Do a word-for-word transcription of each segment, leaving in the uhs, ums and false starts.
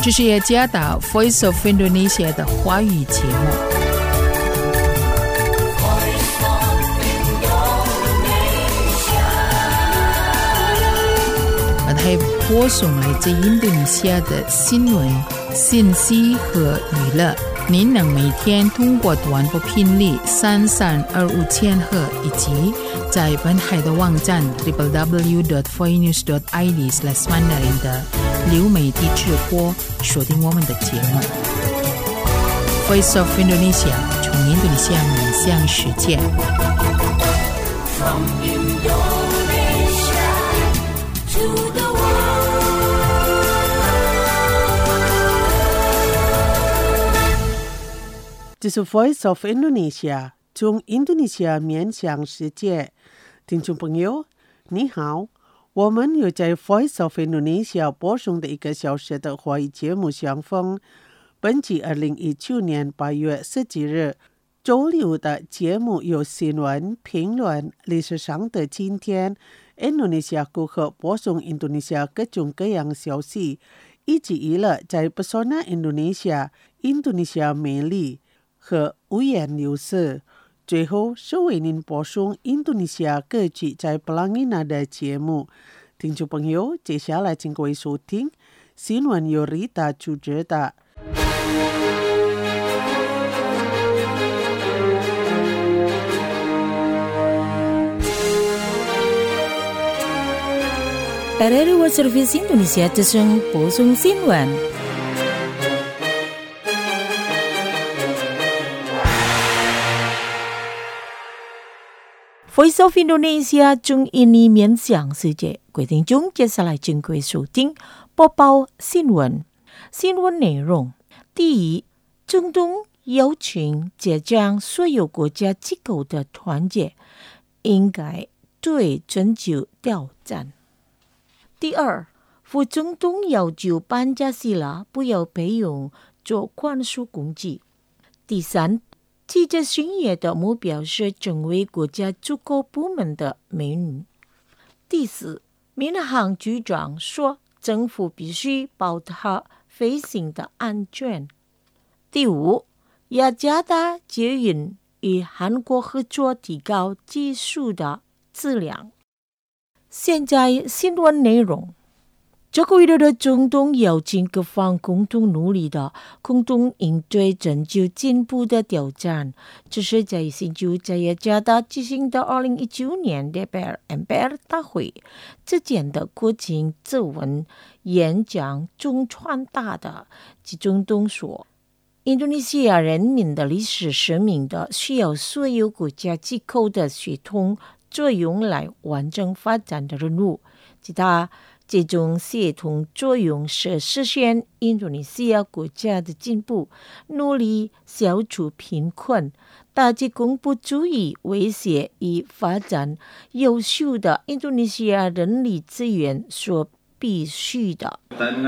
这是雅加达 Voice of Indonesia 的华语节目。它播送来自印度尼西亚的新闻、信息和娱乐。您能每天通过短波频率三三二五千赫以及在本台的网站 double-u double-u double-u dot voinews dot i d slash mandarin 的流媒体直播锁定我们的节目。Voice of Indonesia 从印度尼西亚面向世界。From Indonesia to the 这是 Voice of Indonesia 从印度尼西亚面向世界。听众朋友，你好，我们又在 Voice of Indonesia 播送的一个小时的华语节目相逢。本集二零一九年八月十几日周六的节目有新闻、评论、历史上的今天、印度尼西亚顾客播送印度尼西亚各种各样消息，以及娱乐在 Pesona Indonesia、印度尼西亚魅力和五颜六色。最后是为您播送印度尼西亚歌曲在 Pelangina 的节目。听众朋友，接下来请各位收听新闻由 Rita 主持的。 R R World Service Indonesia Tesung Posung Sinwan Voice of Indonesia 中印尼面向世界，各位听众接下来请各位收听播报新闻。新闻内容：第一，中东邀请接将所有国家机构的团结，应该对拯救挑战。第二，副总统要求班加西拉不要被用作关税工具。第三，记者巡夜的目标是成为国家足够部门的美女。第四，民航局长说，政府必须保障飞行的安全。第五，雅加达捷运与韩国合作提高技术的质量。现在新闻内容。这个月的中东邀请各方共同努力的共同应对拯救进步的挑战，这是在新旧在雅加达举行的二零一九年的 M P R 大会之间的国情咨文演讲中传达的。其中东说，印度尼西亚人民的历史使命的需要所有国家机构的协同作用来完成发展的任务。其他这种协同作用是实现印度尼西亚国家的进步，努力消除贫困，打击恐怖主义威胁与发展优秀的印度尼西亚人力资源所必须的。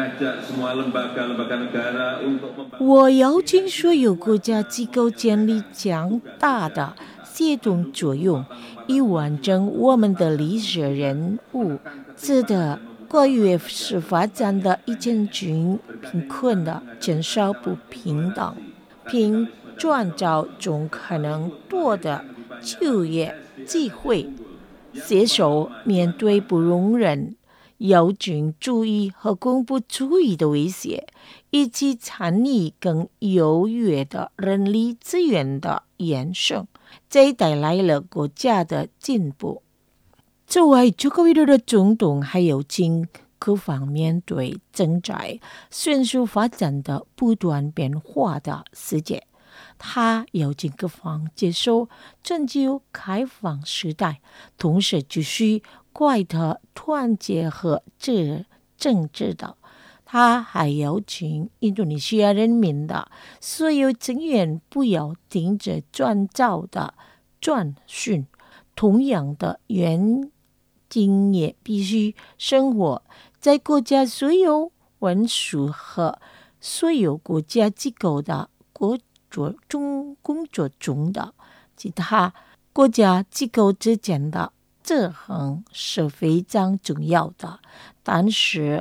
我邀请所有国家机构建立强大的协同作用，以完成我们的历史任务。值得跨越式发展的一千群贫困的减少不平等，并创造中可能多的就业机会，携手面对不容忍妖精主义和恐怖主义的威胁，以及参与更优越的人力资源的延伸，这带来了国家的进步。此外，这个月的总统还有请各方面对正在迅速发展的不断变化的世界，他邀请各方接受拯救开放时代，同时继续快的团结和政治的。他还邀请印度尼西亚人民的所有成员不要停止创造的转训，同样的原今也必须生活在国家所有文书和所有国家机构的工作中工作中的其他国家机构之间的制衡是非常重要的，但是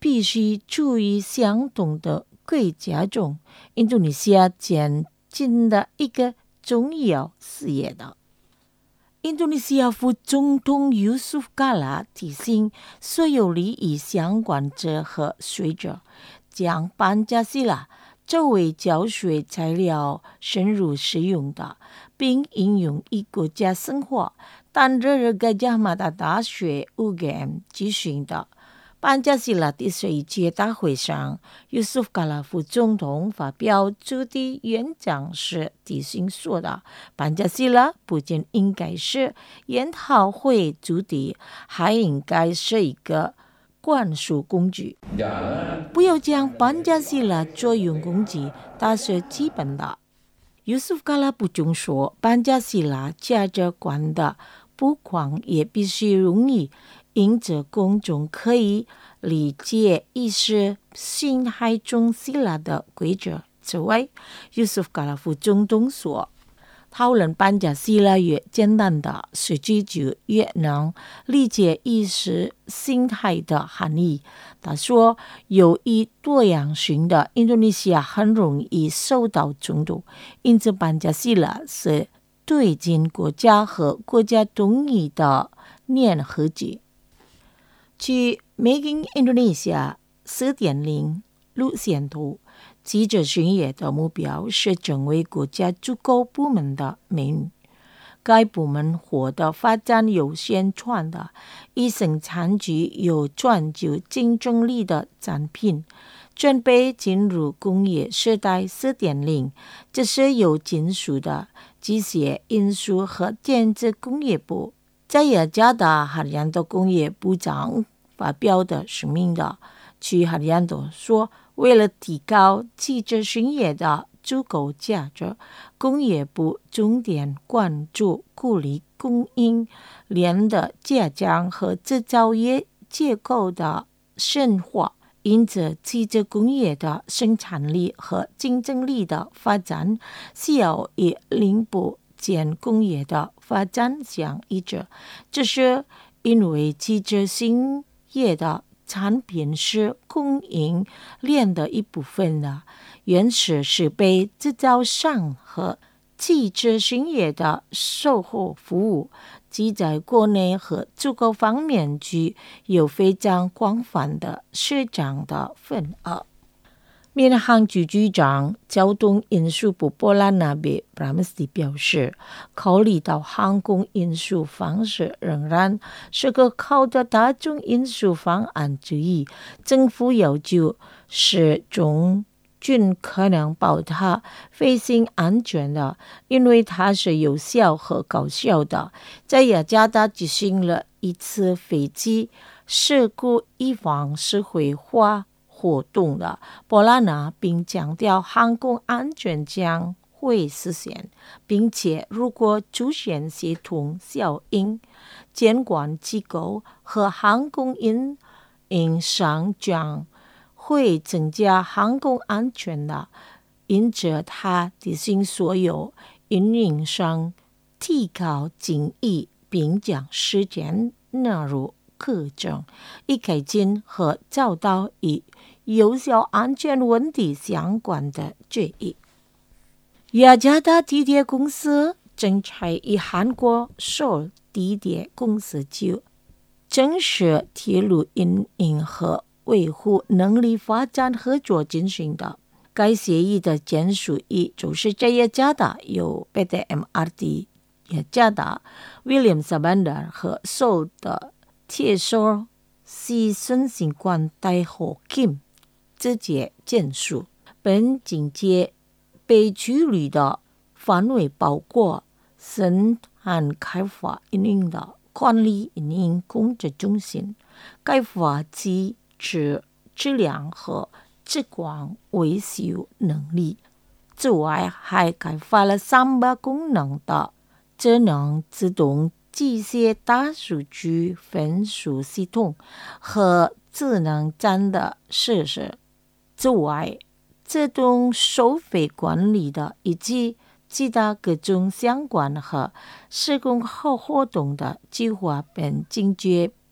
必须注意相同的国家中，印度尼西亚前进的一个重要事业的。印度尼西亚副总统尤苏夫卡拉提醒所有利益相关者和学者，将班加西拉作为教学材料深入使用的，并应用于国家生活。但这是盖加马达大学 U G M 举行的班加西拉第十一届大会上，尤苏夫卡拉副总统发表主题演讲时提醒说的，班加西拉不仅应该是研讨会主题，还应该是一个灌输工具。不要将班加西拉作用工具，它是基本的。尤苏夫卡拉补充说，班加西拉价值观的不光也必须容易因着公众可以理解意识辛亥中希腊的规则。此外，尤苏夫卡拉副总统说，讨论班加西拉越简单的实际就越能理解意识辛亥的含义。他说，有一多样性的印度尼西亚很容易受到冲突，因此班加西拉是推进国家和国家统一的粘合剂。去 Making Indonesia 四点零 路线图，记者巡演的目标是成为国家足够部门的美女。该部门获得发展优先权的，以生产具有全球竞争力的产品，准备进入工业时代 四点零， 这是有金属的机械、运输和电子工业部。在雅加达哈里安的工业部长发表的声明的，去哈里安的说，为了提高汽车巡业的足够价值，工业部重点关注鼓励供应链的加强和制造业结构的深化。因此，汽车工业的生产力和竞争力的发展需要与零部件工业的发展相一致。这是因为汽车行业的产品是供应链的一部分的，原始是被制造商和汽车行业的售后服务，即在国内和出口方面具有非常广泛的市场的份额。民航局局长、交通运输部波拉纳比布拉姆斯表示，考虑到航空运输方式仍然是个好的大众运输方案之一，政府要求始终尽可能保它飞行安全的，因为它是有效和高效的。在雅加达举行了一次飞机事故预防社会化活动的波拉纳，并强调航空安全将会实现，并且如果出现协同效应，监管机构和航空运营商将会增加航空安全的。因此，他提醒所有运营商提高警惕，并将事件纳入课程，以改进和找到与有效安全问题相关的决议。雅加达地铁公司正在与韩国首尔地铁公司就正式铁路运营和维护能力发展合作进行的。该协议的签署意就是在雅加达由 P T M R T 雅加达、Williams Bandar 和首尔的铁索西顺行管带和 Kim 直接签署。本境界被处理的范围包括生产开发运营的管理运营工作中心、开发机制质量和质管维修能力。此外，还开发了三百功能的智能自动机械大数据分析系统和智能站的设施。此外，自动收费管理的以及其他各种相关和施工后活动的计划本境界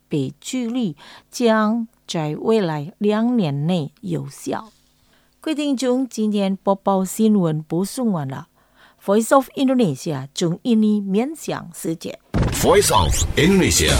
被距离将在未来两年内有效。各位听众，今天播报新闻播送完了。Voice of Indonesia 中印尼面向世界。 Voice of Indonesia。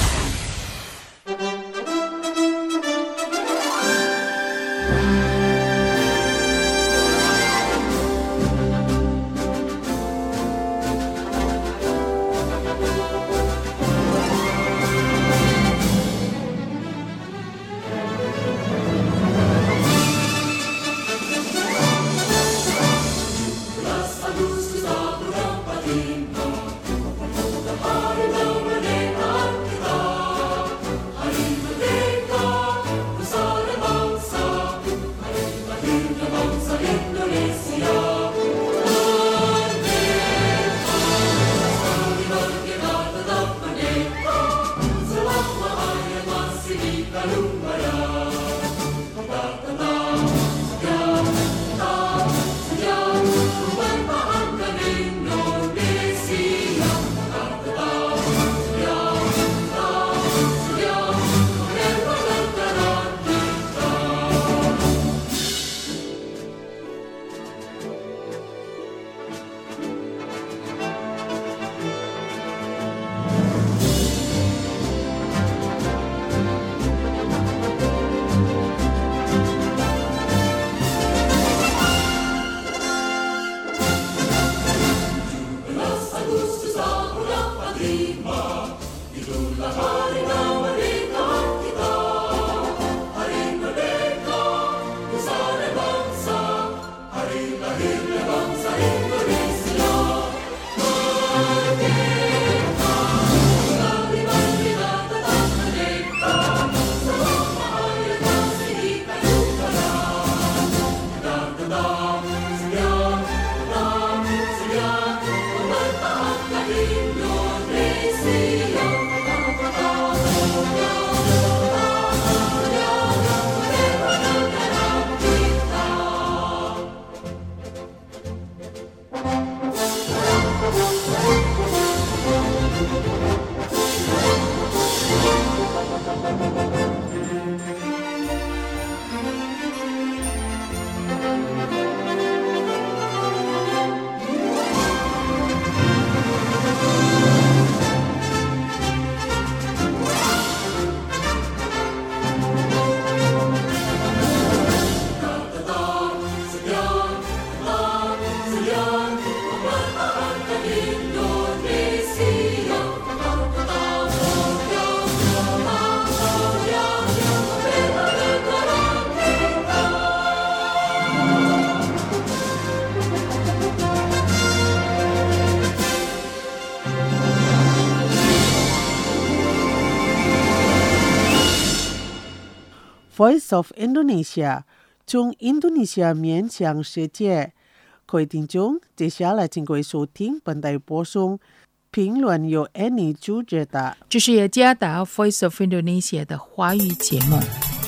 Voice of Indonesia 中印度尼西亚面向世界。各位听众，接下来请各位收听本台播送评论由 Annie 主持的， 这是雅加达 Voice of Indonesia 的华语节目。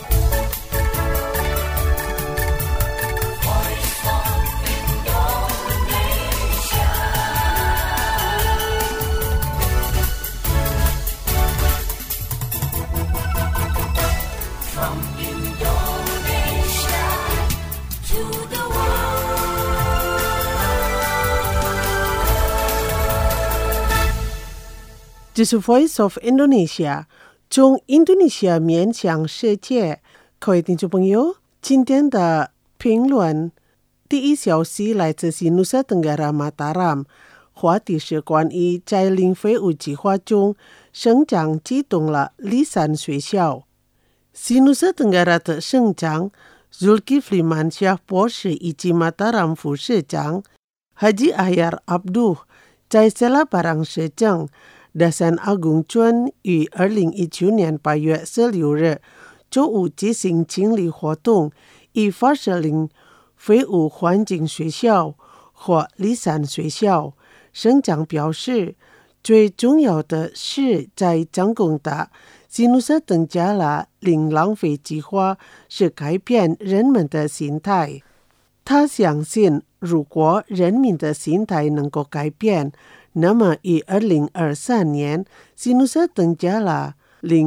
这是 Voice of Indonesia 中印度尼西亚面向世界。各位听众朋友，今天的评论第一消息来自新努萨登加拉马达拉，话题是关于在零废物计划中省长启动了离散学校。新努萨登加拉的省长 Zulkifli Mansyah 博士以及马达拉副市长 Haji Ahyar Abduh 在塞拉巴朗市政大山阿公村于二零一九年八月十六日周五进行清理活动，以发射令废物环境学校或离散学校。省长表示，最重要的是在掌控的新努萨登加拉零浪费计划是改变人们的心态。他相信，如果人民的心态能够改变，那么以二零二三年新努萨登加拉零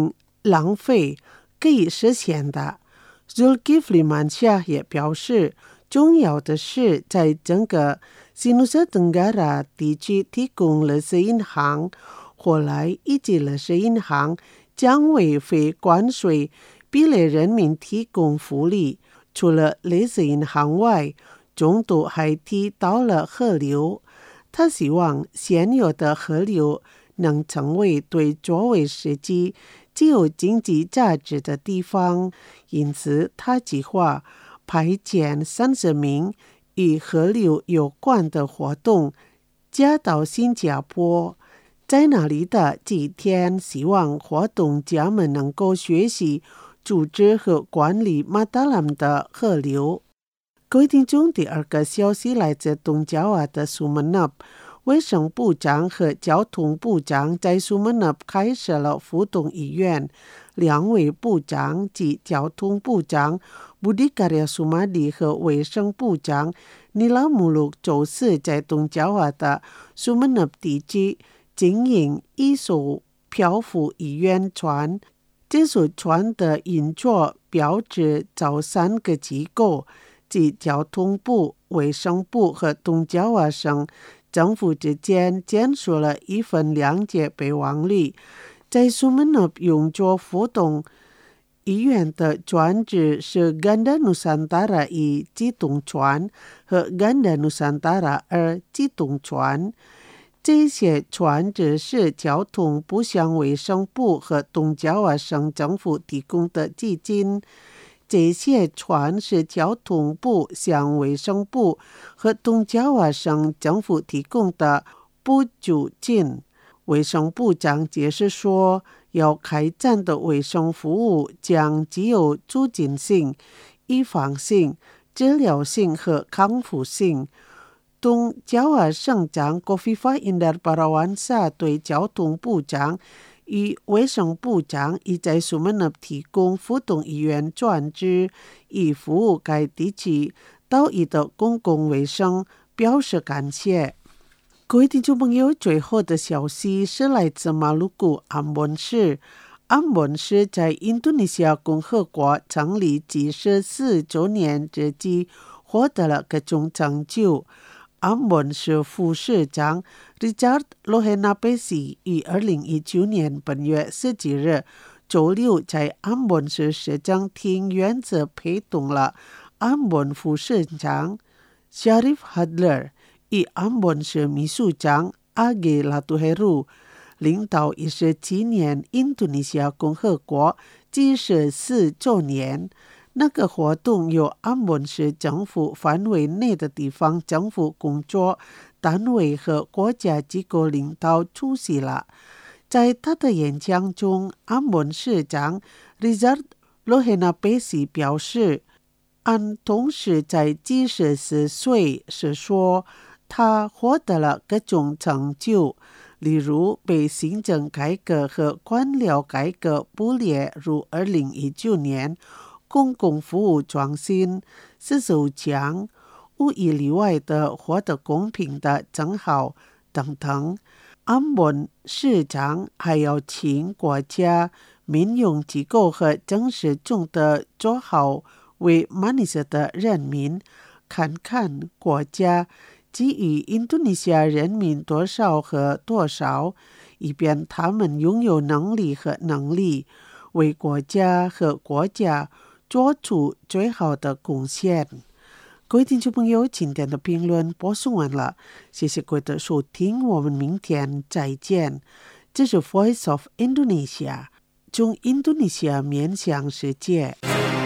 浪费可以实现的。Zulkifli Mansyah 也表示，重要的是在整个西努沙登加拉地区提供垃圾银行，后来以及垃圾银行将为非关税比例人民提供福利。除了垃圾银行外，中度还提到了河流。他希望现有的河流能成为对作为实际具有经济价值的地方，因此他计划派遣三十名与河流有关的活动加到新加坡，在那里的几天，希望活动家们能够学习组织和管理马达兰的河流。各位听众，第二个消息来自东爪哇的苏门纳，卫生部长和交通部长在苏门纳开设了浮动医院。两位部长及交通部长布迪卡利亚苏马里和卫生部长尼拉穆鲁周四在东爪哇的苏门纳地区经营一艘漂浮医院船。这艘船的运作标志着三个机构，即交通部、卫生部和东爪哇省政府之间签署了一份谅解备忘录。在苏门纳用作浮动医院的船只是甘达努桑达拉一机动船和甘达努桑达拉二机动船。这些船只是交通部向卫生部和东爪哇省政府提供的基金。这些船是交通部向卫生部和东爪哇省政府提供的补助金。卫生部长解释说，要开展的卫生服务将具有促进性、预防性、治疗性和康复性。东爪哇省长郭菲法因达巴拉万萨对交通部长与卫生部长已在苏门纳提供浮动医院船只，以服务该地区岛屿的公共卫生表示感谢。各位听众朋友，最后的消息是来自马鲁古安本市。安本市在印度尼西亚共和国成立七十四周年之际获得了各种成就。安本市副市长 Richard Lohenapesi 于二零一九年本月十几日周六在安本市市政厅院子陪同了安本副市长 Sharif Hadler 与安本市秘书长 Age Latuheru 领导一十七年印度尼西亚共和国七十四周年。那个活动由安本市政府范围内的地方政府工作单位和国家机构领导出席了。在他的演讲中，安本市长 Richard Lohenapesi 表示，安同时在七十四岁时说，他获得了各种成就，例如被行政改革和官僚改革部列入二零一九年公共服务创新四十强，无一例外的获得公平的称号等等。安本市长还要请国家、民用机构和政事中的做好为马尼拉的人民看看国家给予印度尼西亚人民多少和多少，以便他们拥有能力和能力为国家和国家做出最好的贡献。各位听众朋友，今天的评论播送完了，谢谢各位的收听，我们明天再见。这是 Voice of Indonesia， 从印度尼西亚面向世界。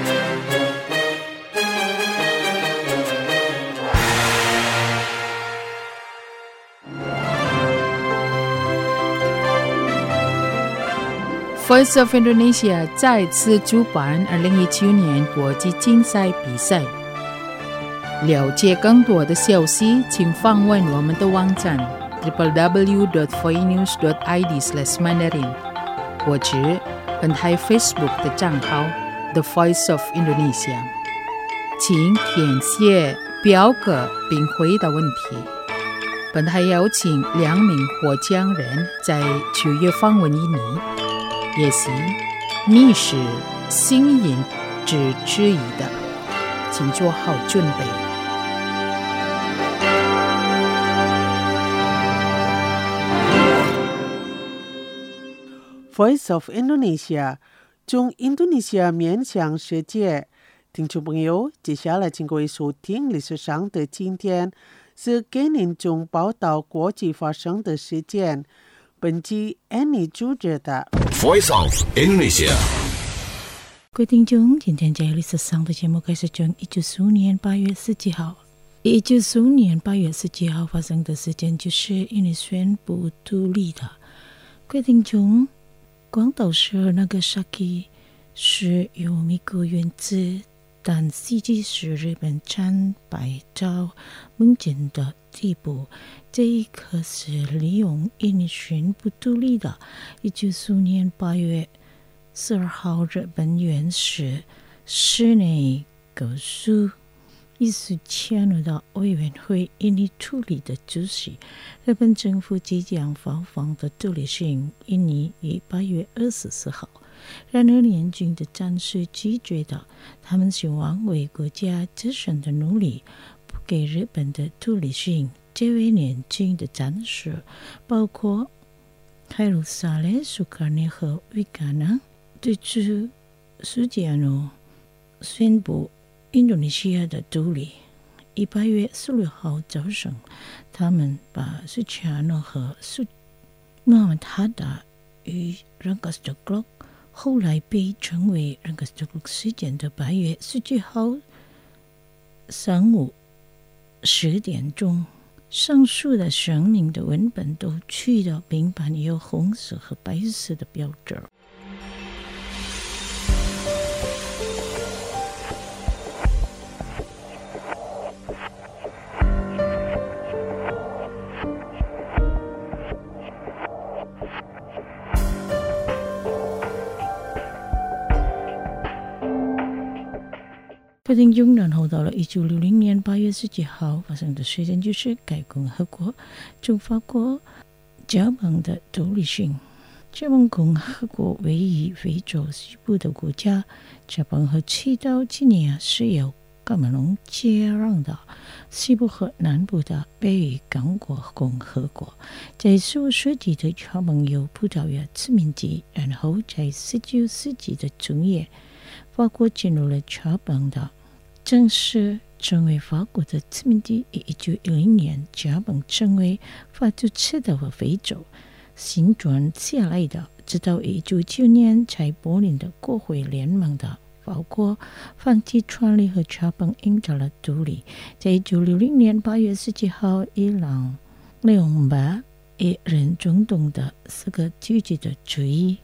Voice of Indonesia 再次主办二零一九年国际竞赛比赛。了解更多的消息，请访问我们的网站 double-u double-u double-u dot voinews dot i d slash mandarin 或者本台 Facebook 的账号 The Voice of Indonesia。请填写表格并回答问题。本台邀请两名获奖人在九月访问印尼。也许你是新颖之之意的，请做好准备。 Voice of Indonesia 中印度尼西亚面向世界，听众朋友，接下来请各位收听历史上的今天，是给您中报道国际发生的事件。本集 Annie 主持的 Voice of Indonesia。 各位听众，今天在历史上的节目开始从一九四五年八月十几号。一九四五年八月十几号发生的事件就是印尼宣布独立的。各位听众，广岛市那个Nagasaki是有美国原子，但实际是日本战败到梦见的地步。这一刻是利用印尼宣布独立的。一九四五年八月十二号，日本原始室内告诉一四迁入到委员会印尼处理的主席，日本政府即将发放的独立性印尼于八月二十四号。然而联军的战士拒绝的，他们希望为国家自身的努力不给日本的独立性。这位联军的战士包括海鲁萨雷、苏卡内和维加纳。对此，苏吉亚诺宣布印度尼西亚的独立。于八月十六号早上，他们把苏吉亚诺和苏穆罕默德哈达与rangas Daghlok后来被称为rangas Daghlok事件的八月十九号上午十点钟，上述的声明的文本都去掉并版有红色和白色的标志。各位听众，然后到了一九六零年八月十几号发生的事件，就是该共和国从法国加盟的独立性。加盟共和国位于非洲西部的国家，加盟和赤道几内亚是由卡梅隆接壤的，西部和南部的北与刚果共和国。在十五世纪的加盟有葡萄牙殖民地，然后在十九世纪的中叶，法国进入了加盟的。正式成为法国的殖民地。一九一零年，加盟成为法属赤道和非洲新转下来的，直到一九九年，在柏林的国会联盟的法国放弃创立和加盟，赢得了独立。在一九六零年八月十七号，伊朗利用把一人总统的四个拒绝的主义。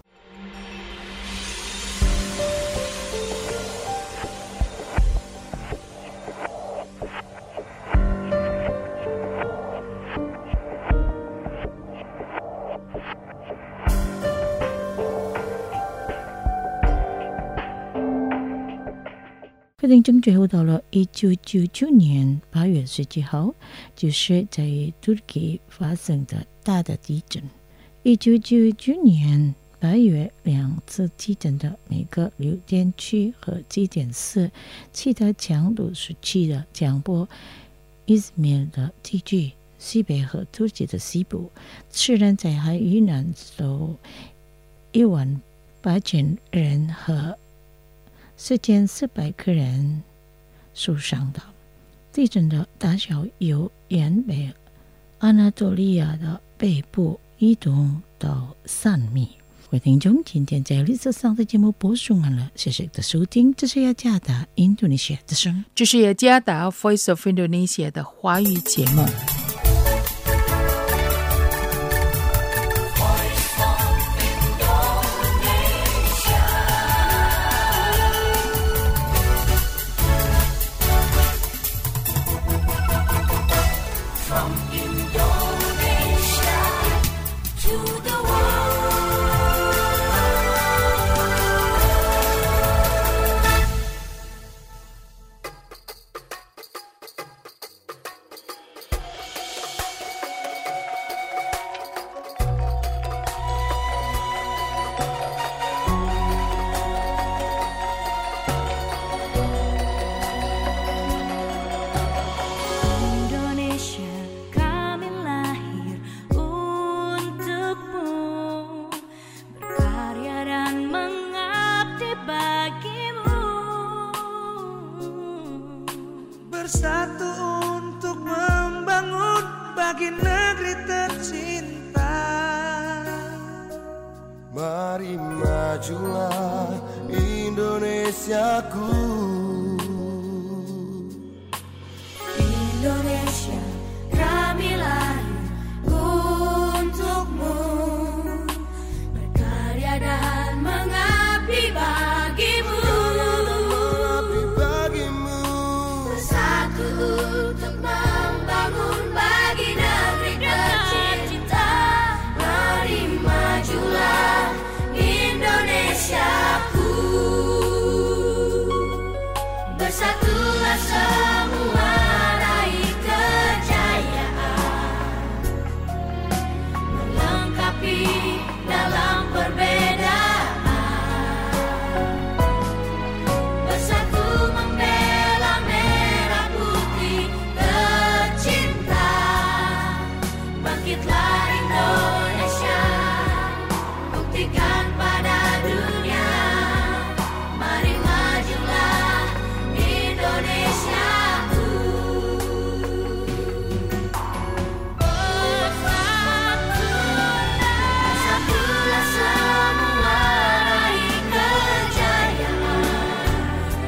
决定争最后到了一九九九年八月十七号，就是在土耳其发生的大的地震。一九九九年八月两次地震的每个六点七和七点四，其他强度是七的江波伊兹密尔的地区，西北和土耳其的西部，虽然在海遇难有一万八千人和四千四百个人受伤的。地震的大小由沿北安纳多利亚的北部移动到三米。各位听众，今天在历史上的节目播送完了，谢谢你的收听。这是雅加达印度尼西亚之声， 这是雅加达 Voice of Indonesia 的华语节目。 Mari majulah Indonesiaku. Indonesia, kami lahir untukmu, berkarya dan mengabdi bagimu, Mengabdi bagimu. bersatu untuk membangun bagi negeri tercinta. Mari majulah Indonesiaku, bersatulah semua raih kejayaan, melengkapi dalam perbedaan, bersatu membela merah putih tercinta. Bangkitlah Indonesia, buktikan pada dunia. Mari majulah Indonesiaku, bersatulah semua raih kejayaan,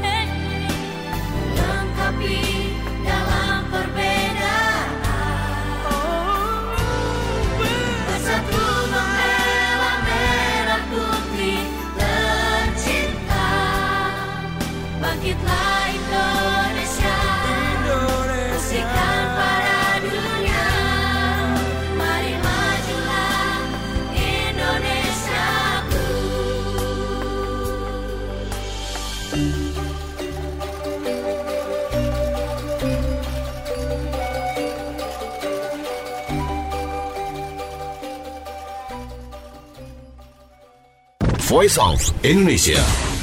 melengkapi dalam perbedaan, bersatu membela merah putih tercinta. Bangkitlah Indonesia, buktikan pada dunia. Mari majulah Indonesiaku. Voice of Indonesia.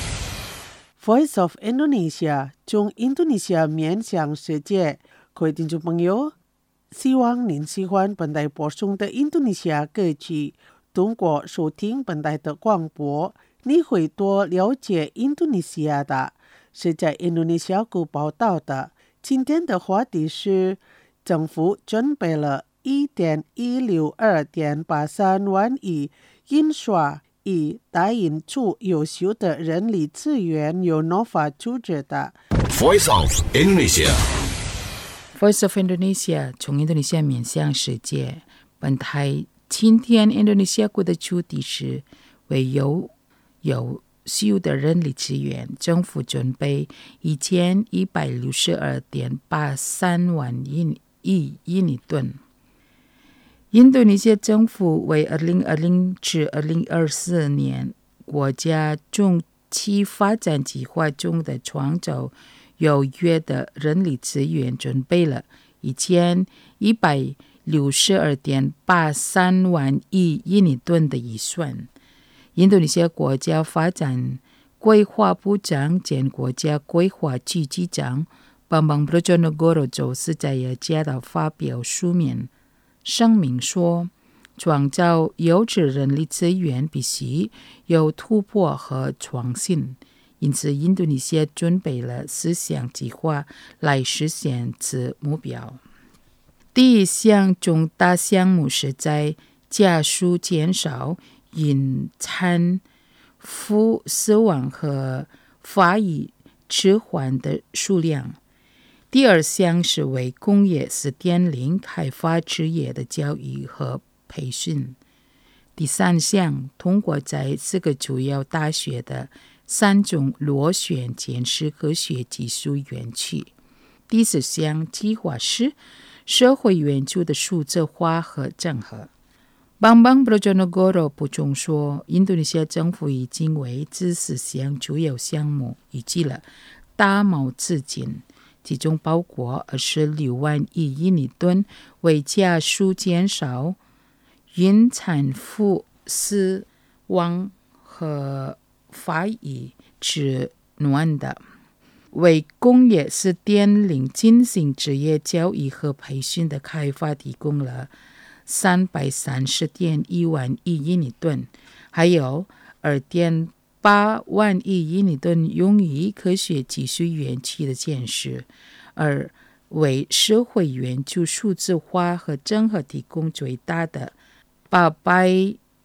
Voice of Indonesia 中印度尼西亚面向世界。各位听众朋友，希望您喜欢本台播送的印度尼西亚歌曲。通过收听本台的广播，你会多了解印度尼西亚的。是在印度尼西亚谷报道的。今天的话题是，政府准备了一点一六二点八三万亿印刷，以答应出优秀的人力资源由 Nova 组织的。 Voice of Indonesia. Voice of Indonesia 从印度尼西亚面向世界。本台今天印度尼西亚国的主题是为有优秀的人力资源，政府准备一千一百六十二点八三万亿亿印尼盾。印度尼西亚政府为二零二零至二零二四年国家中期发展计划中的创造优越的人力资源准备了一千一百六十二点八三万亿印尼盾的预算。印度尼西亚国家发展规划部长兼国家规划局局长Bambang Brojonegoro周四在雅加达发表书面声明说，创造优质人力资源必须有突破和创新，因此印度尼西亚准备了四项计划来实现此目标。第一项重大项目是在加速减少因产妇死亡和发育迟缓的数量。第二项是为工业 四点零 开发职业的教育和培训。第三项通过在四个主要大学的三种螺旋建设科学技术园区。第四项计划是社会援助的数字化和整合。Bambang Brojonegoro 补充说，印度尼西亚政府已经为这四项主要项目预计了大毛资金，其中包括二十六万亿印尼盾，为加速减少孕产妇死亡和发育迟缓的，为工业 四点零 进行职业教育和培训的开发提供了三百三十点一万亿印尼盾，还有二点八万亿印尼盾用于科学技术园区的建设，而为社会援助数字化和整合提供最大的八百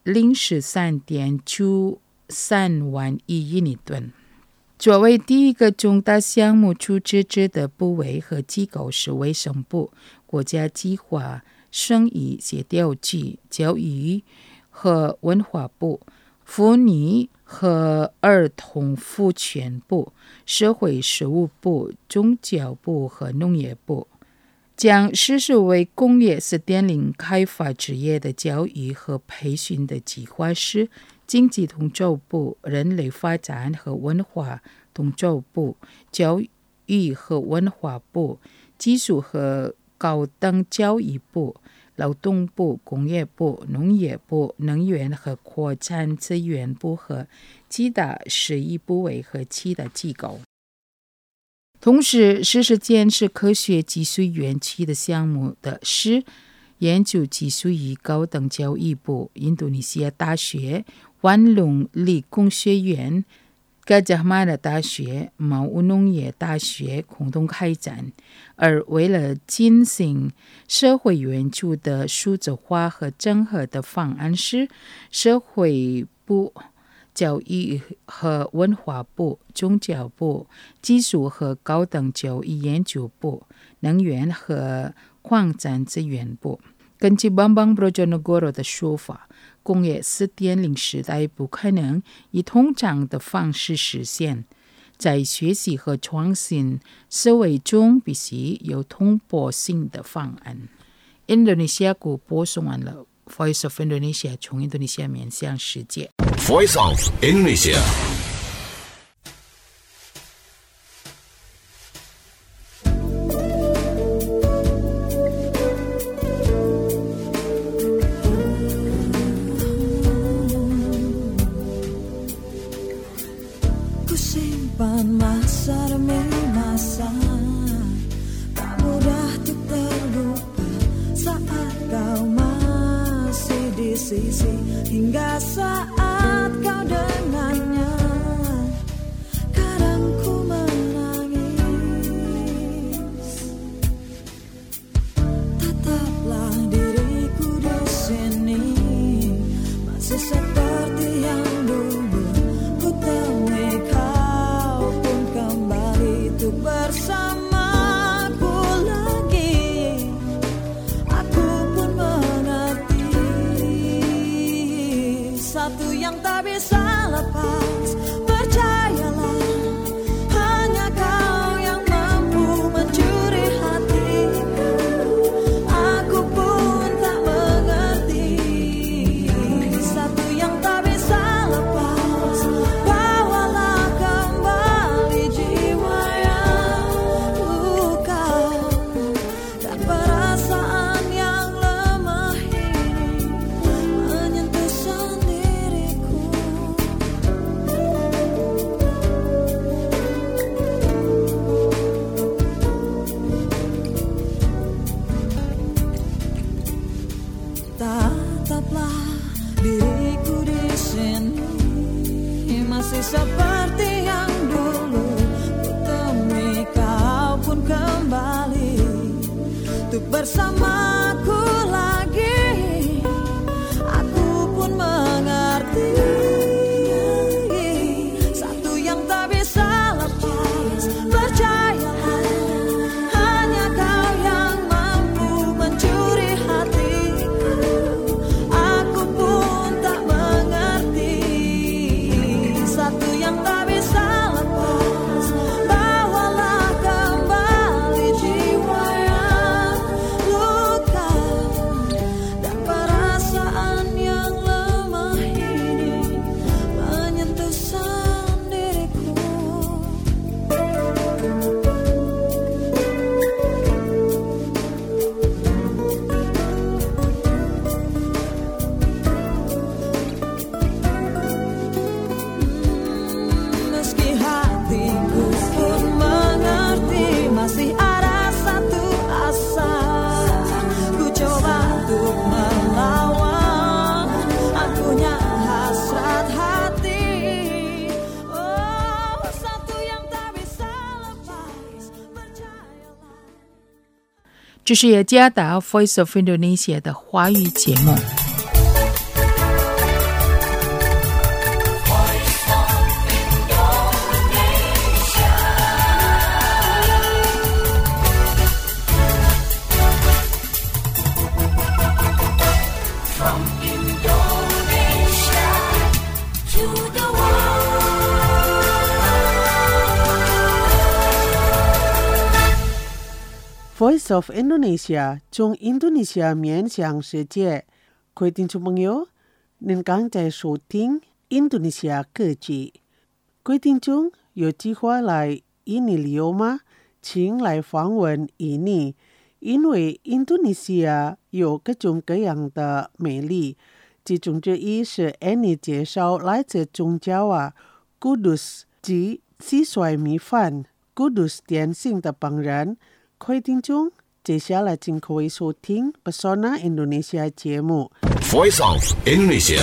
零十三点九三万亿印尼吨。作为第一个重大项目出资者的部委和机构是卫生部、国家计划生育协调局、教育和文化部、妇女和儿童福权部、社会事务部、宗教部和农业部，将实施为工业 四点零 开发职业的教育和培训的计划是经济统筹部、人类发展和文化统筹部、教育和文化部、技术和高等教育部、劳动部、工业部、农业部、能源和扩产资源部和其他十一部委和其他机构。同时实施建设科学技术园区的项目的是研究技术与高等教育部、印度尼西亚大学、万隆理工学院、嘎加马拉大学、毛乌农业大学共同开展。而为了进行社会援助的数字化和整合的方案是社会部、教育和文化部、宗教部、技术和高等教育研究部、能源和矿产资源部。根据邦邦布罗佐诺戈罗的说法，工业 四点零 时代不可能以通胀的方式实现，在学习和创新思维中必须有突破性的方案。印度尼西亚国播送完了 Voice of Indonesia 从印度尼西亚面向世界。 Voice of Indonesia. Kusimpan masa demi masa, tak mudah untuk terlupa saat kau masih di sisi, hingga saat kau dengannya. Kadang ku menangis, tetaplah diriku di sini, masih seperti yang dulu. Ku temui kau pun kembali untuk bersamaku lagi. Aku pun mengerti satu yang tak bisa lepas. Percayalah, hanya kau yang mampu mencuri hatiku. Aku pun tak mengerti satu yang tak bisa lepas. Bawalah kembali jiwa yang luka dan perasaan yang lemah ini menyentuh sendiriku. Tataplah diriku di sini, masih seperti yang dulu. Ku temui kau pun kembali untuk bersamaku lagi. Aku pun mengerti satu yang tak bisa lepas. Percayalah, hanya kau yang mampu mencuri hatiku. Aku pun tak mengerti satu yang tak bisa lepas. Bawalah kembali jiwa yang luka dan perasaan yang lemah ini menyentuh sendiriku. Meski hatiku pun mengerti, masih ada satu asa. Ku coba untuk melawan, akunya hasrat hati. Oh, satu yang tak bisa lepas. Percayalah. 这是雅加达 Voice of Indonesia 的华语节目。 Indonesia to the world。Voice of Indonesia 从印度尼西亚面向世界，各位听众朋友，您刚在收听印度尼西亚科技。各位听众有计划来印尼旅游吗？请来访问印尼，因为印度尼西亚有各种各样的美丽，其中之一是印尼介绍来自中加瓦 Kudus 及蟋蟀米饭 Kudus 点心的本人。各位听众，接下来请各位收听 Pesona Indonesia 节目。 Voice of Indonesia。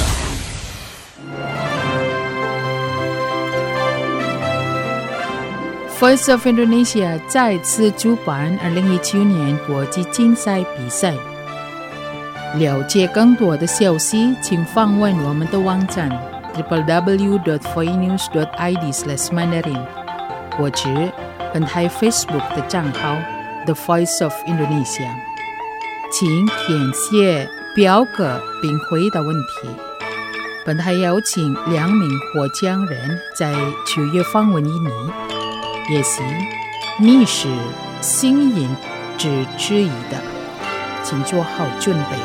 Voice of Indonesia 再次主办二零一九年国际竞赛比赛。了解更多的消息，请访问我们的网站 double-u double-u double-u dot voinews dot i d slash mandarin 或者本台 Facebook 的账号 The Voice of Indonesia。请填写表格并回答问题。本台邀请两名获奖人在九月访问印尼。也许你是心引之之一的，请做好准备。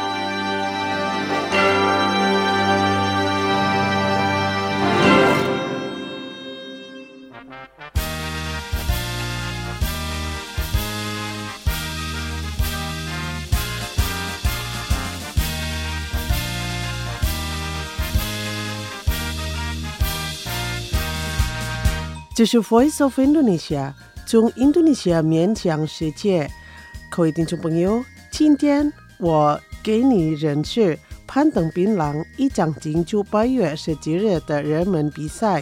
这是 Voice of Indonesia 从印度尼西亚面向世界。各位听众朋友，今天我给你认识攀登槟榔一将进驻八月十几日的人们比赛。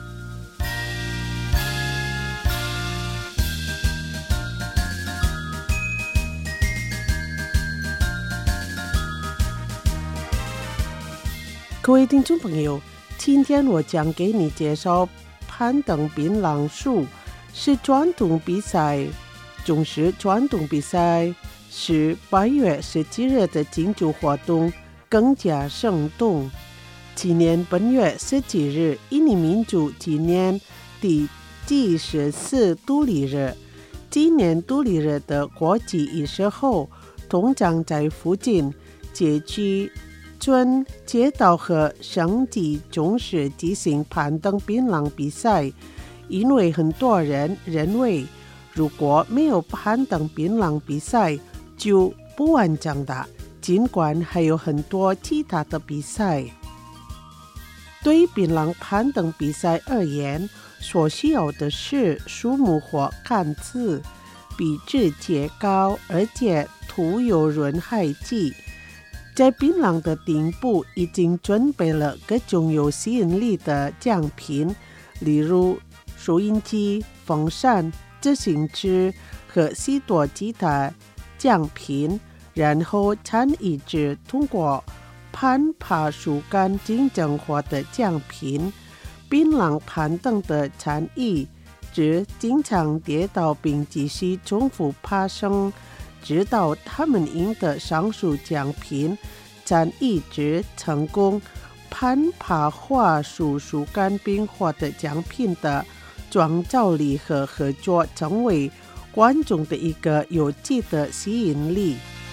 各位听众朋友，今天我将给你介绍攀登槟榔树是传统比赛，中式传统比赛是八月十七日的庆祝活动，更加生动。纪念本月十七日印尼民族纪念第第十四独立日。纪念独立日的国际仪式后，通常在附近街区、村、街道和省级中市进行攀登槟榔比赛，因为很多人认为，如果没有攀登槟榔比赛就不完整的，尽管还有很多其他的比赛。对槟榔攀登比赛而言，所需要的是树木或杆子，比直接高，而且涂有润滑剂。在槟榔的顶部已经准备了各种有吸引力的奖品，例如收音机、风扇、自行车和许多其他奖品，然后参与者通过攀爬树干竞争获得奖品。槟榔攀登的参与者经常跌倒并继续重复爬升，直到他们赢得上述奖品。参与者成功攀爬桦树树干并获得奖品的创造力和合作，成为观众的一个有趣的吸引力。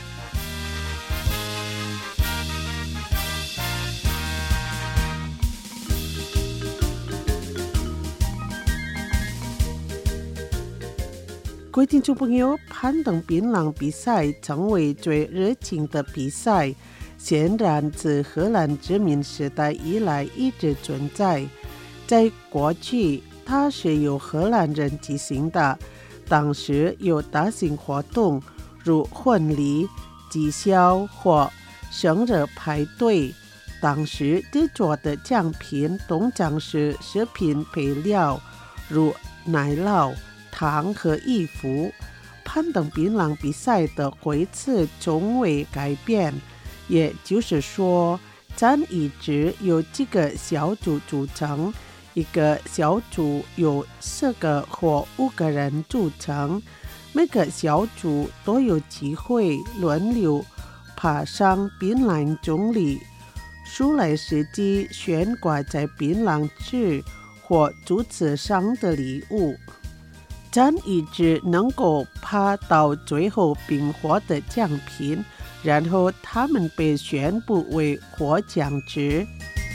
各位听众朋友，攀登槟榔比赛成为最热情的比赛，显然自荷兰殖民时代以来一直存在。在过去，它是由荷兰人进行的，当时有大型活动，如婚礼、绩效或生日派对。当时制作的奖品通常是食品配料，如奶酪、糖和衣服。攀登槟榔比赛的规则从未改变，也就是说，参与者由几个小组组成，一个小组由四个或五个人组成，每个小组都有机会轮流爬上槟榔种里，书来时机悬挂在槟榔枝或竹子上的礼物，咱一直能够爬到最后并获得奖品，然后他们被宣布为获奖者。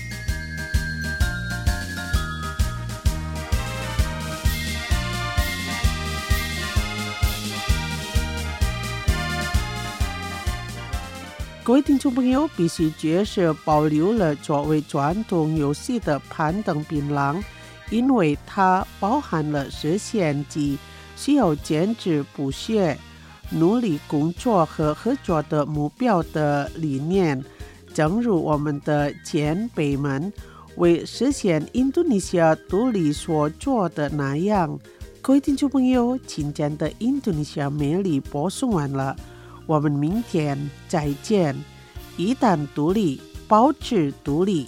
各位听众朋友，必须角色保留了作为传统游戏的攀登槟榔，因为它包含了实现及需要坚持不懈、努力工作和合作的目标的理念。正如我们的前辈们为实现印度尼西亚独立所做的那样。各位听众朋友，今天的印度尼西亚魅力播送完了，我们明天再见。一旦独立，保持独立。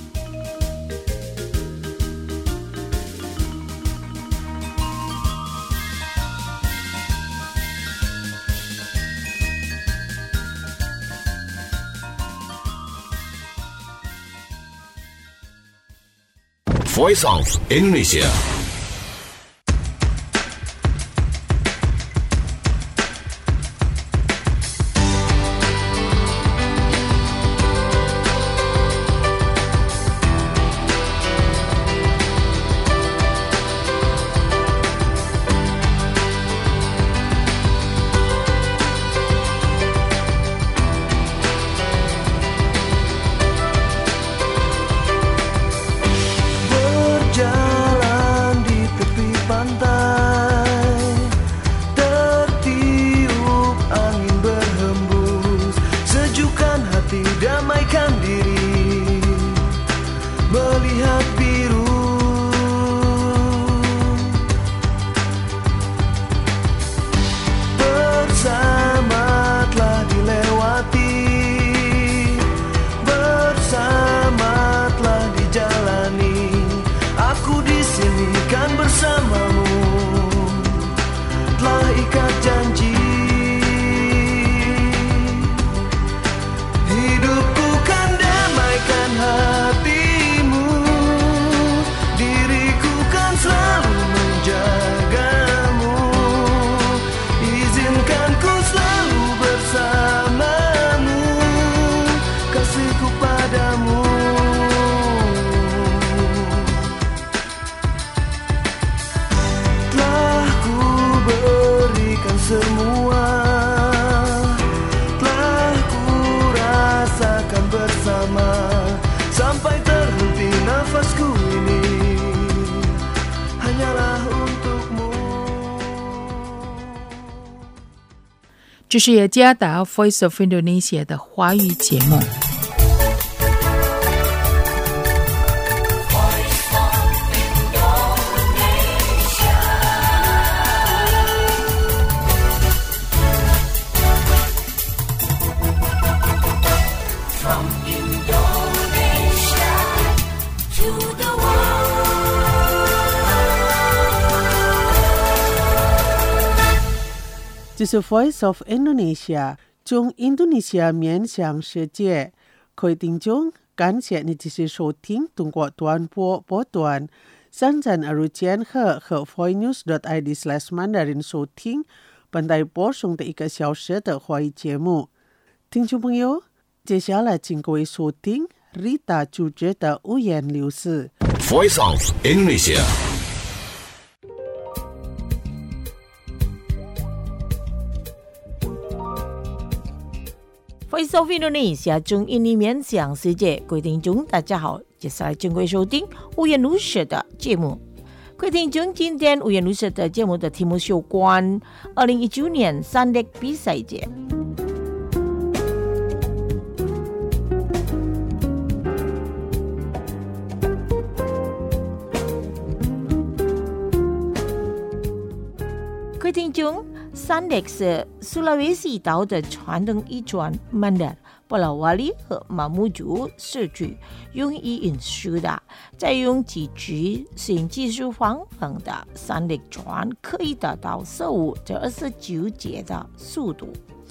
Voice of Indonesia. Semua telah ku rasakan bersama sampai terhenti nafasku ini hanyalah untukmu. 这是雅加达 Voice of Indonesia 的华语节目。 这是 Voice of Indonesia 从印度尼西亚面向世界。各位听众，感谢你继续收听通过短波波段三站二五千赫和 voinews dot i d slash mandarin 收听本台播送的一个小时的华语节目。听众朋友，接下来请各位收听 Rita 主持的五言六事。 Voice of Indonesia. Voice of Indonesia 中印尼面向世界，各位听众大家好，接下来请各位收听五言六事的节目。各位听众，今天五言六事的节目的题目是有关二零一九年三D比赛节。各位听众，三D是苏拉威西岛的传统遗传 Mandar、布拉瓦里和马木族社区用以运输的，在用极具新技术方法的三D船可以达到十五至二十九节的速度。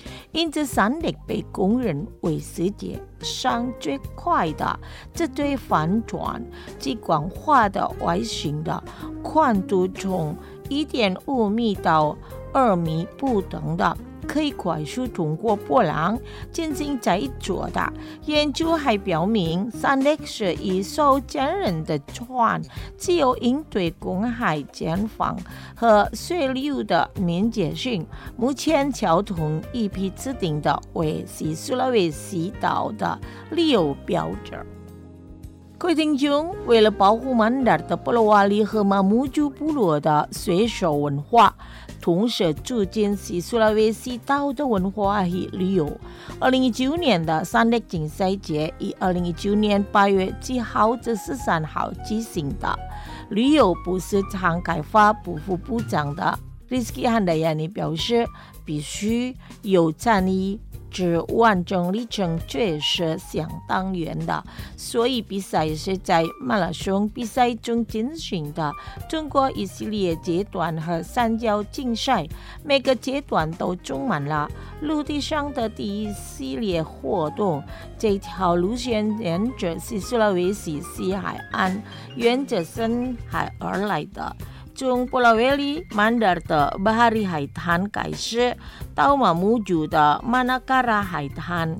因此三历被公认为世界上最快的这对帆船，极广化的外形的宽度从 一点五米到二米不等的，可以快速通过波浪进行载着的。研究还表明，三历是一艘坚韧的船，具有应对公海前方和水流的敏捷性。目前交通一批制定的为西苏拉威西岛的旅游标志。各位听众，为了保护曼达的布洛瓦里和马木族部落的水手文化，同时促进西苏拉威西岛的文化与旅游，二零一九年的三历竞赛节于二零一九年八月七号至十三号举行的。旅游部市场开发部副部长的 Rizky Handayani 表示，必须有参与至完整里程却是相当远的，所以比赛是在马拉松比赛中进行的。中国一系列阶段和三角竞赛，每个阶段都充满了陆地上的第一系列活动。这条路线沿着西苏拉威西西海岸，沿着深海而来的。从布拉维里曼达的巴哈里海滩开始，到马木族的马纳卡拉海滩。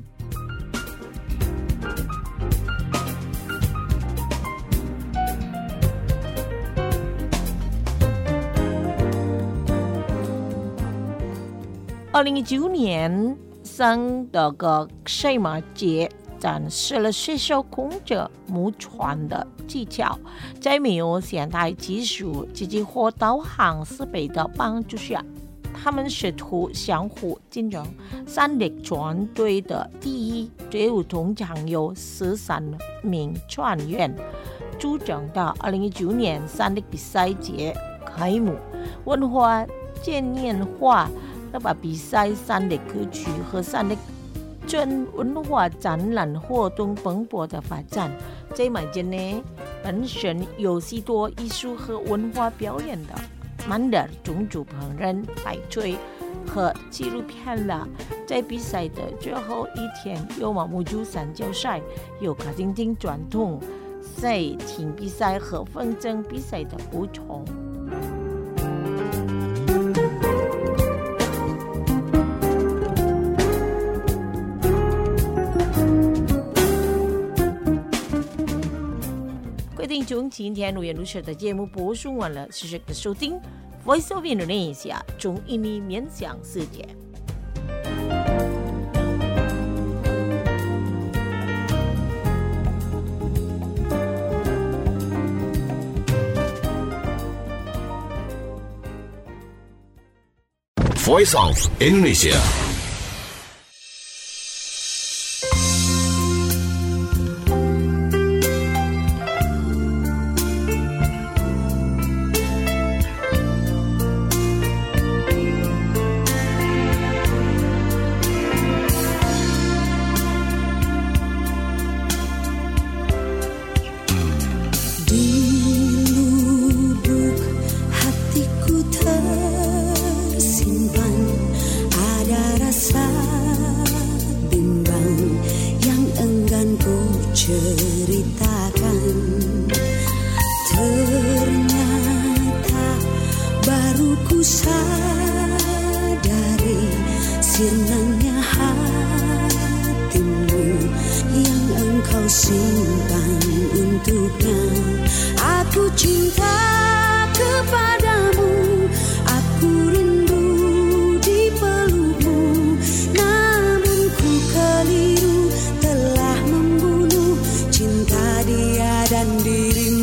二零一九年上的个赛马节展示了水手控制木船的技巧，在没有现代技术以及或导航设备的帮助下，他们试图相互竞争。三历船队的第一队伍通常有十三名船员组成的。二零一九年三历比赛节开幕，文化纪念化要把比赛三历歌曲和三历准文化展览活动蓬勃的发展。在晚间呢，本身有许多艺术和文化表演的曼达种族烹饪、摆锤和纪录片了。在比赛的最后一天，有马木族三角赛，有卡丁丁传统赛艇比赛和风筝比赛的不同。听众，今天五月六日的节目播送完了，谢谢的收听 Voice of Indonesia 中印尼面向世界。 Voice of Indonesia。 Sirnanya hatimu yang engkau simpan untuknya. Aku cinta kepadamu, aku rindu di pelukmu. Namun ku keliru telah membunuh cinta dia dan dirimu.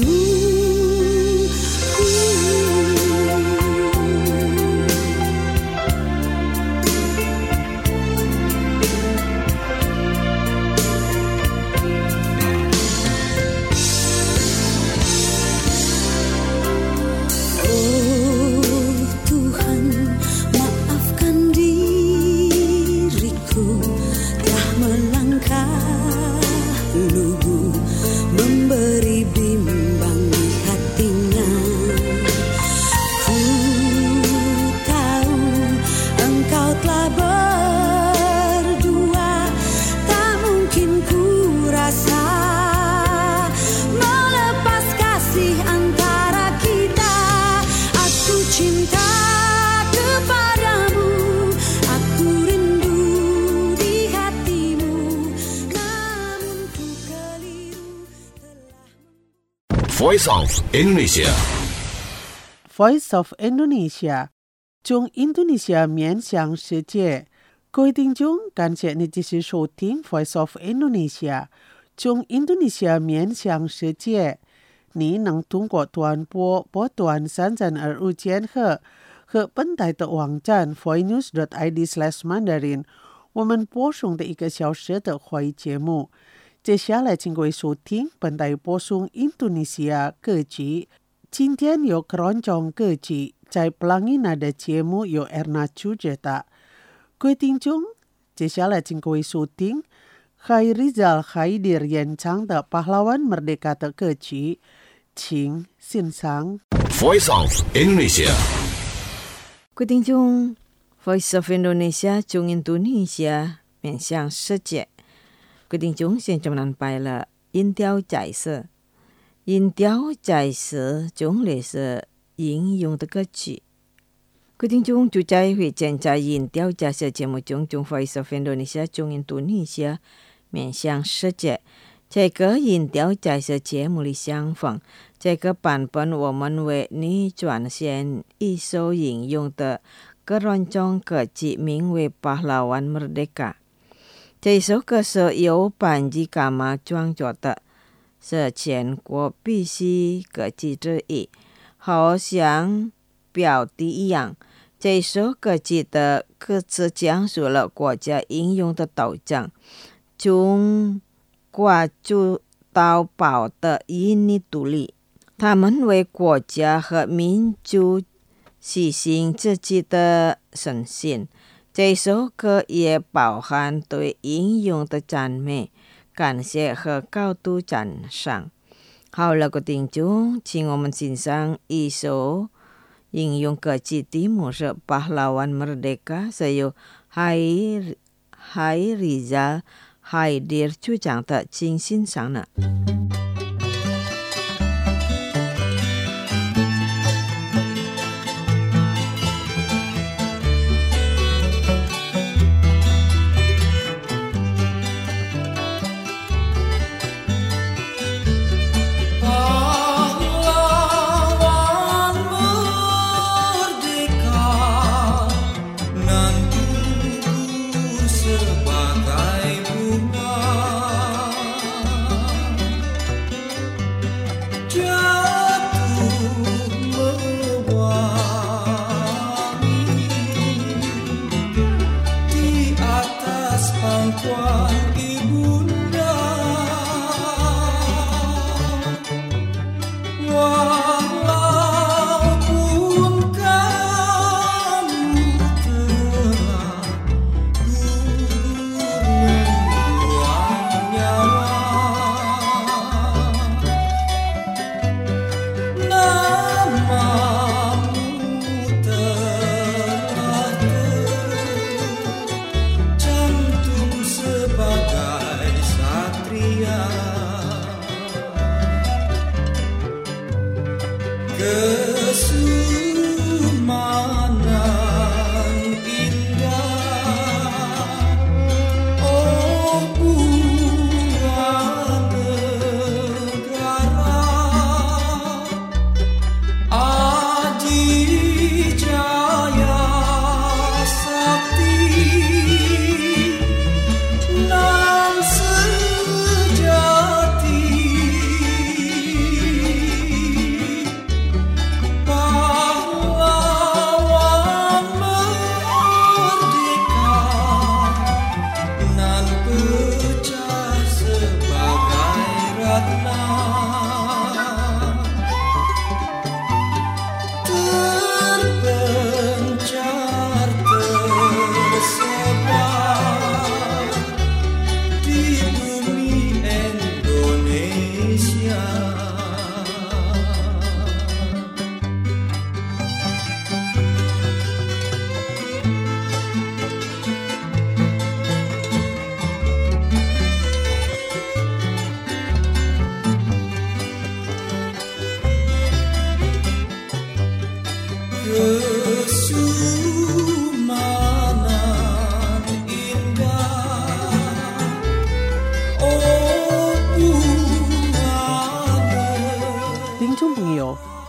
Memberi bimbingan Voice of Indonesia. Voice of Indonesia， 从印度尼西亚面向世界。各位听众，感谢你继续收听 Voice of Indonesia， 从印度尼西亚面向世界。你能通过短波波段三三二五千赫和本台的网站 voicenews dot i d slash mandarin， 我们播送的一个小时的华语节目。接下来请各位收听本台播送印度尼西亚歌曲。今天有keroncong歌曲，在 Pelangi Nada 节目有 Erna Sujeta。各位听众，接下来请各位收听 Khairizal Khaidir 演唱的 Pahlawan Merdeka 的歌曲，请欣赏。 Voice of Indonesia. 各位听众 Voice of Indonesia 中印度尼西亚面向世界。各位听众，现在我们拜了音调解释。音调解释中类是应用的歌曲。各位听众，就在会见在音调解释节目中，中 Voice of Indonesia 中印度尼西亚面向世界。这个音调解释节目里相逢，这个版本我们为你转现一首引用的keroncong歌曲，名为《Pahlawan Merdeka》。这首歌是由班吉伽马创作的，是全国必须歌曲之一。好像标题一样，这首歌曲的歌词讲述了国家英勇的斗争，从挂住到保的印尼独立，他们为国家和民族牺牲自己的身心。这首歌也包含对英勇的赞美、感谢和高度赞赏。好了，各位听众，请我们欣赏一首应用歌曲，题目是《Pahlawan Merdeka》，是由 Khairizal Khaidir 主唱的，请欣赏呢。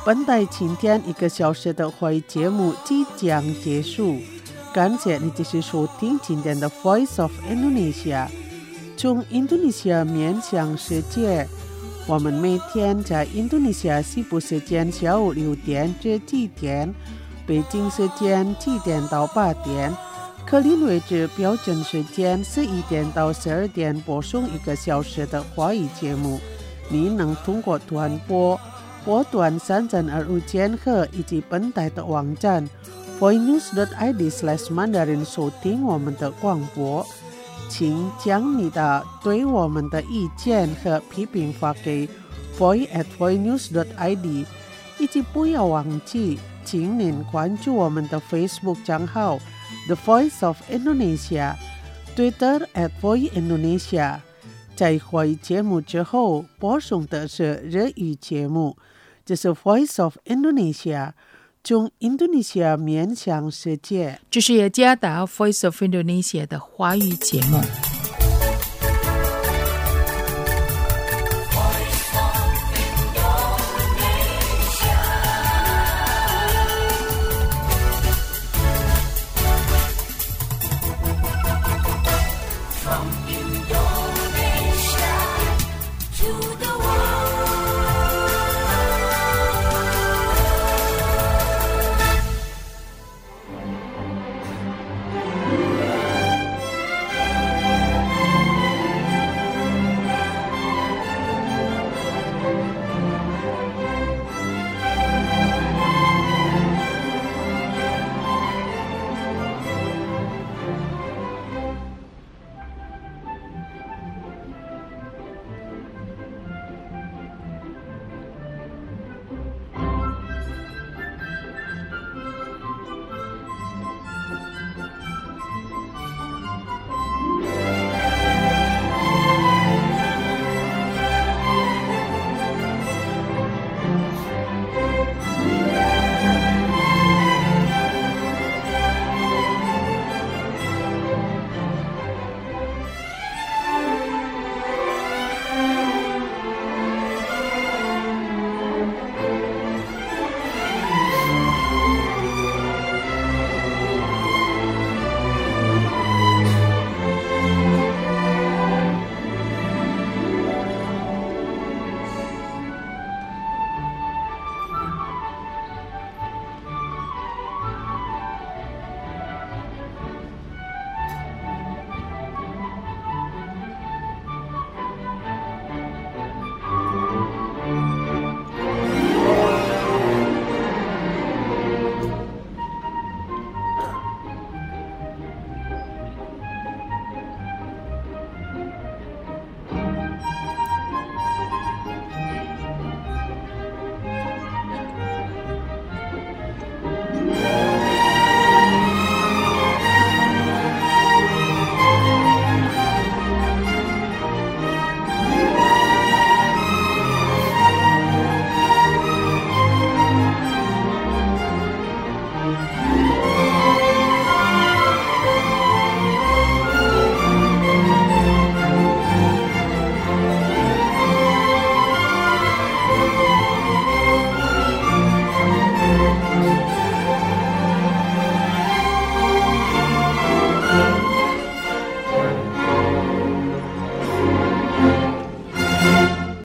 本台今天一个小时的华语节目即将结束，感谢你继续收听今天的 Voice of Indonesia， 从印度尼西亚面向世界。我们每天在印度尼西亚西部时间下午六点至七点，北京时间七点到八点，克林维治标准时间十一点到十二点播送一个小时的华语节目。你能通过短波波段三三二五千赫以及本台的网站 voicenews dot i d slash mandarin 收听我们的广播。请将你的对我们的意见和批评发给 voice at voicenews dot i d， 以及不要忘记请您关注我们的 Facebook 账号 The Voice of Indonesia， Twitter at Voice Indonesia。 在华语节目之后播送的是日语节目，这是 Voice of Indonesia， 从印度尼西亚面向世界。 这是雅加达 Voice of Indonesia 的华语节目。